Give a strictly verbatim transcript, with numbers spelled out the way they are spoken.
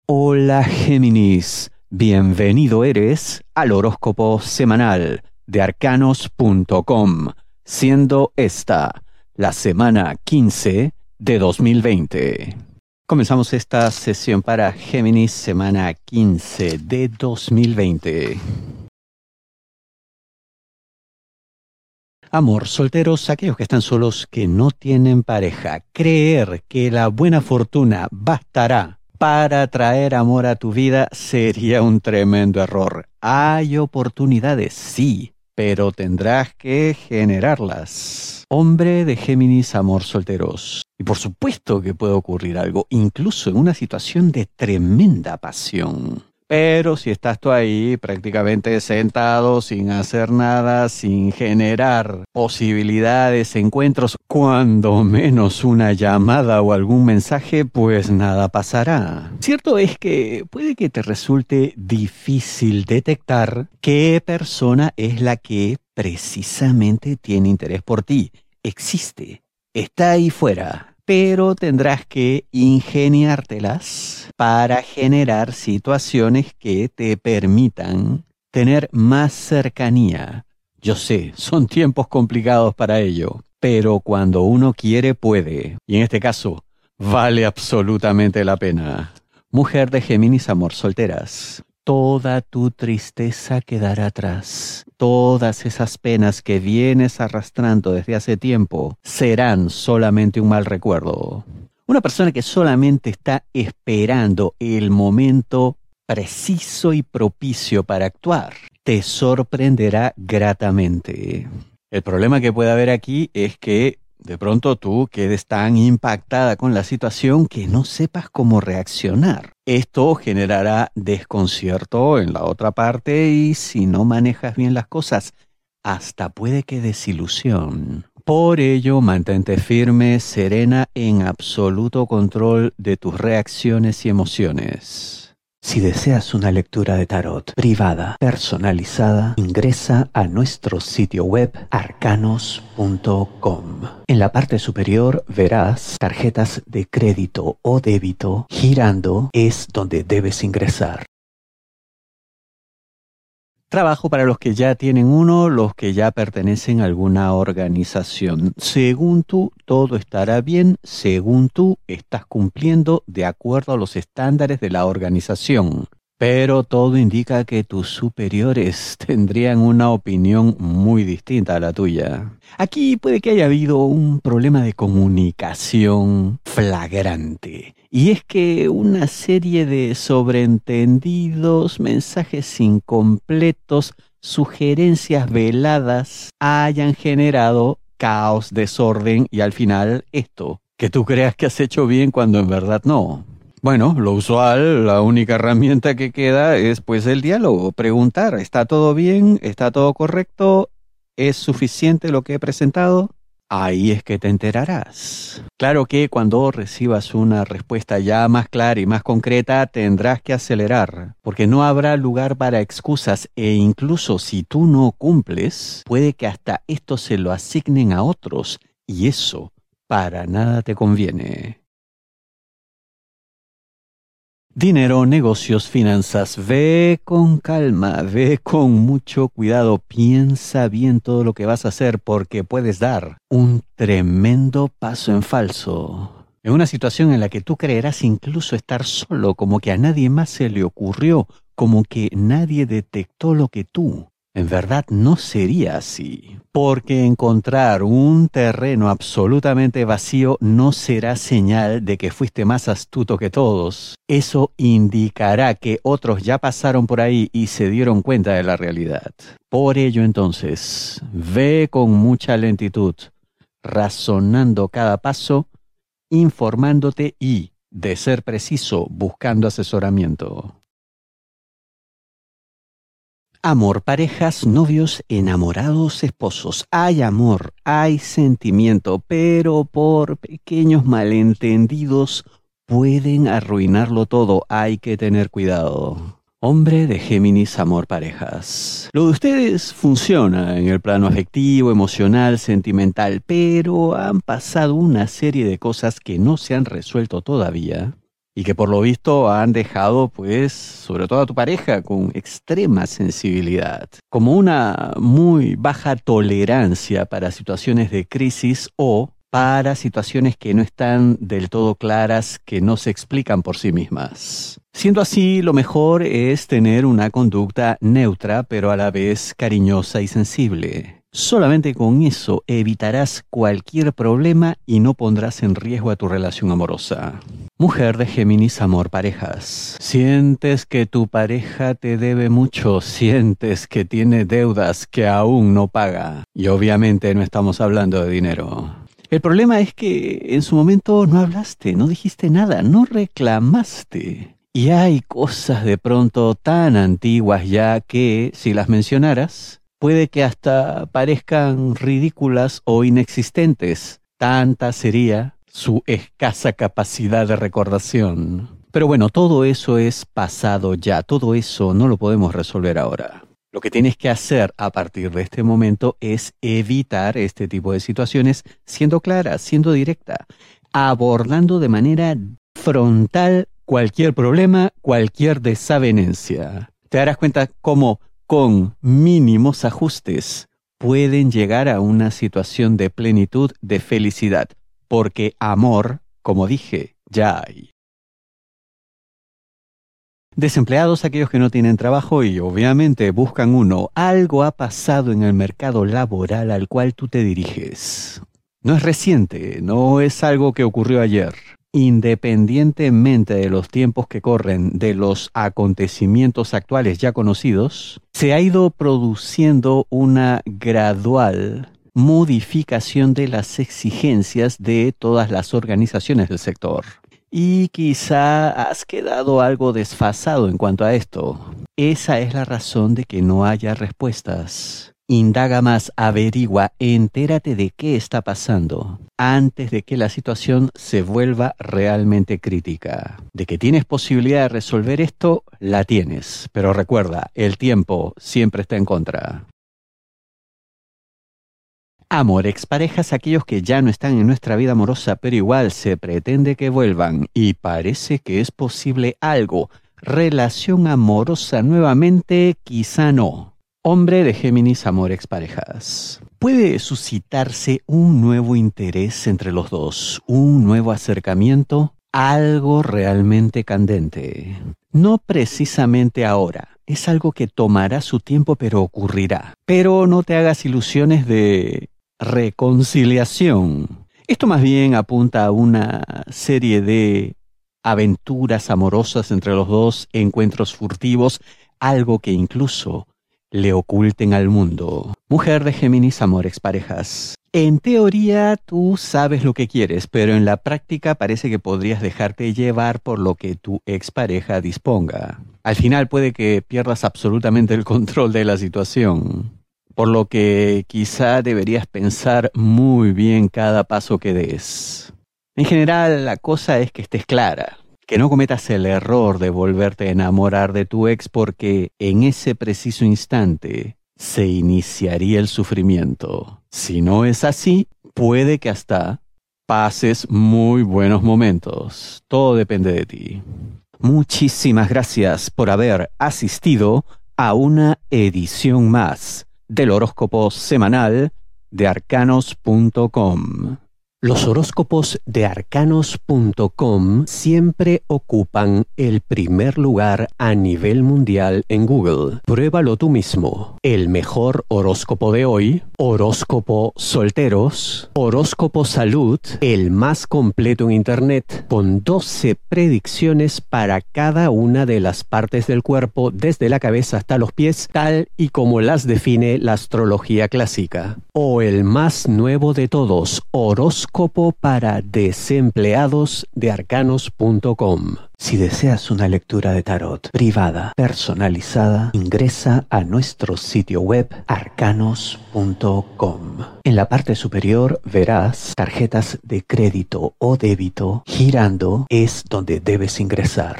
Hola Géminis, bienvenido eres al horóscopo semanal de arcanos punto com, siendo esta la semana quince de dos mil veinte. Comenzamos esta sesión para Géminis, semana quince de dos mil veinte. Amor, solteros, aquellos que están solos, que no tienen pareja, creer que la buena fortuna bastará para traer amor a tu vida sería un tremendo error. Hay oportunidades, sí, pero tendrás que generarlas. Hombre de Géminis, amor, solteros. Y por supuesto que puede ocurrir algo, incluso en una situación de tremenda pasión. Pero si estás tú ahí prácticamente sentado, sin hacer nada, sin generar posibilidades, encuentros, cuando menos una llamada o algún mensaje, pues nada pasará. Cierto es que puede que te resulte difícil detectar qué persona es la que precisamente tiene interés por ti. Existe, está ahí fuera. Pero tendrás que ingeniártelas para generar situaciones que te permitan tener más cercanía. Yo sé, son tiempos complicados para ello, pero cuando uno quiere, puede. Y en este caso, vale absolutamente la pena. Mujer de Géminis, amor, solteras. Toda tu tristeza quedará atrás. Todas esas penas que vienes arrastrando desde hace tiempo serán solamente un mal recuerdo. Una persona que solamente está esperando el momento preciso y propicio para actuar te sorprenderá gratamente. El problema que puede haber aquí es que de pronto tú quedes tan impactada con la situación que no sepas cómo reaccionar. Esto generará desconcierto en la otra parte y si no manejas bien las cosas, hasta puede que desilusión. Por ello, mantente firme, serena, en absoluto control de tus reacciones y emociones. Si deseas una lectura de tarot privada, personalizada, ingresa a nuestro sitio web arcanos punto com. En la parte superior verás tarjetas de crédito o débito. Girando es donde debes ingresar. Trabajo para los que ya tienen uno, los que ya pertenecen a alguna organización. Según tú, todo estará bien, según tú, estás cumpliendo de acuerdo a los estándares de la organización. Pero todo indica que tus superiores tendrían una opinión muy distinta a la tuya. Aquí puede que haya habido un problema de comunicación flagrante. Y es que una serie de sobreentendidos, mensajes incompletos, sugerencias veladas hayan generado caos, desorden y al final esto, que tú creas que has hecho bien cuando en verdad no. Bueno, lo usual, la única herramienta que queda es pues el diálogo, preguntar, ¿está todo bien? ¿Está todo correcto? ¿Es suficiente lo que he presentado? Ahí es que te enterarás. Claro que cuando recibas una respuesta ya más clara y más concreta, tendrás que acelerar, porque no habrá lugar para excusas e incluso si tú no cumples, puede que hasta esto se lo asignen a otros y eso para nada te conviene. Dinero, negocios, finanzas, ve con calma, ve con mucho cuidado, piensa bien todo lo que vas a hacer porque puedes dar un tremendo paso en falso. En una situación en la que tú creerás incluso estar solo, como que a nadie más se le ocurrió, como que nadie detectó lo que tú. En verdad no sería así, porque encontrar un terreno absolutamente vacío no será señal de que fuiste más astuto que todos. Eso indicará que otros ya pasaron por ahí y se dieron cuenta de la realidad. Por ello entonces, ve con mucha lentitud, razonando cada paso, informándote y, de ser preciso, buscando asesoramiento. Amor, parejas, novios, enamorados, esposos. Hay amor, hay sentimiento, pero por pequeños malentendidos pueden arruinarlo todo. Hay que tener cuidado. Hombre de Géminis, amor, parejas. Lo de ustedes funciona en el plano afectivo, emocional, sentimental, pero han pasado una serie de cosas que no se han resuelto todavía. y que por lo visto han dejado, pues, sobre todo a tu pareja con extrema sensibilidad, como una muy baja tolerancia para situaciones de crisis o para situaciones que no están del todo claras, que no se explican por sí mismas. Siendo así, lo mejor es tener una conducta neutra, pero a la vez cariñosa y sensible. Solamente con eso evitarás cualquier problema y no pondrás en riesgo a tu relación amorosa. Mujer de Géminis, amor, parejas. Sientes que tu pareja te debe mucho, sientes que tiene deudas que aún no paga. Y obviamente no estamos hablando de dinero. El problema es que en su momento no hablaste, no dijiste nada, no reclamaste. Y hay cosas de pronto tan antiguas ya que, si las mencionaras, puede que hasta parezcan ridículas o inexistentes. Tanta sería su escasa capacidad de recordación. Pero bueno, todo eso es pasado ya, todo eso no lo podemos resolver ahora. Lo que tienes que hacer a partir de este momento es evitar este tipo de situaciones siendo clara, siendo directa, abordando de manera frontal cualquier problema, cualquier desavenencia. Te darás cuenta cómo con mínimos ajustes pueden llegar a una situación de plenitud, de felicidad, porque amor, como dije, ya hay. Desempleados, aquellos que no tienen trabajo y obviamente buscan uno. Algo ha pasado en el mercado laboral al cual tú te diriges. No es reciente, no es algo que ocurrió ayer. Independientemente de los tiempos que corren, de los acontecimientos actuales ya conocidos, se ha ido produciendo una gradual modificación de las exigencias de todas las organizaciones del sector. Y quizá has quedado algo desfasado en cuanto a esto. Esa es la razón de que no haya respuestas. Indaga más, averigua, entérate de qué está pasando antes de que la situación se vuelva realmente crítica. De que tienes posibilidad de resolver esto, la tienes. Pero recuerda, el tiempo siempre está en contra. Amor, exparejas, aquellos que ya no están en nuestra vida amorosa, pero igual se pretende que vuelvan y parece que es posible algo. Relación amorosa nuevamente, quizá no. Hombre de Géminis, amor, exparejas. Puede suscitarse un nuevo interés entre los dos, un nuevo acercamiento, algo realmente candente. No precisamente ahora. Es algo que tomará su tiempo, pero ocurrirá. Pero no te hagas ilusiones de reconciliación. Esto más bien apunta a una serie de aventuras amorosas entre los dos, encuentros furtivos, algo que incluso le oculten al mundo. Mujer de Géminis, amor, exparejas. En teoría tú sabes lo que quieres, pero en la práctica parece que podrías dejarte llevar por lo que tu expareja disponga. Al final puede que pierdas absolutamente el control de la situación, por lo que quizá deberías pensar muy bien cada paso que des. En general, la cosa es que estés clara, que no cometas el error de volverte a enamorar de tu ex porque en ese preciso instante se iniciaría el sufrimiento. Si no es así, puede que hasta pases muy buenos momentos. Todo depende de ti. Muchísimas gracias por haber asistido a una edición más del horóscopo semanal de arcanos punto com. Los horóscopos de arcanos punto com siempre ocupan el primer lugar a nivel mundial en Google. Pruébalo tú mismo. El mejor horóscopo de hoy, horóscopo solteros, horóscopo salud, el más completo en internet, con doce predicciones para cada una de las partes del cuerpo, desde la cabeza hasta los pies, tal y como las define la astrología clásica. O el más nuevo de todos, horóscopo para desempleados de arcanos punto com. Si deseas una lectura de tarot privada, personalizada, ingresa a nuestro sitio web arcanos punto com. En la parte superior verás tarjetas de crédito o débito girando, es donde debes ingresar.